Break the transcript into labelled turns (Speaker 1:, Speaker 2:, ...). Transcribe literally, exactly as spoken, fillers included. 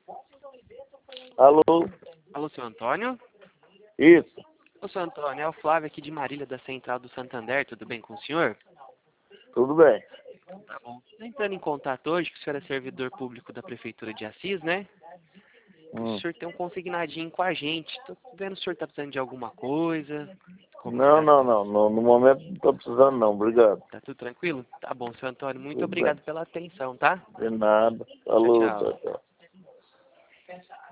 Speaker 1: Alô?
Speaker 2: Alô, seu Antônio?
Speaker 1: Isso.
Speaker 2: Ô, seu Antônio, é o Flávio aqui de Marília, da Central do Santander, tudo bem com o senhor?
Speaker 1: Tudo bem.
Speaker 2: Tá bom. Tô entrando em contato hoje, que o senhor é servidor público da Prefeitura de Assis, né?
Speaker 1: Hum.
Speaker 2: O senhor tem um consignadinho com a gente. Tô vendo se o senhor tá precisando de alguma coisa. Como que
Speaker 1: Não,
Speaker 2: tá a
Speaker 1: não,
Speaker 2: situação?
Speaker 1: não, no, no momento não estou precisando não, obrigado.
Speaker 2: Tá tudo tranquilo? Tá bom, seu Antônio. Muito
Speaker 1: Tudo bem.
Speaker 2: obrigado pela atenção, tá?
Speaker 1: De nada.
Speaker 2: Tchau,
Speaker 1: Falou,
Speaker 2: tchau.
Speaker 1: tchau, tchau.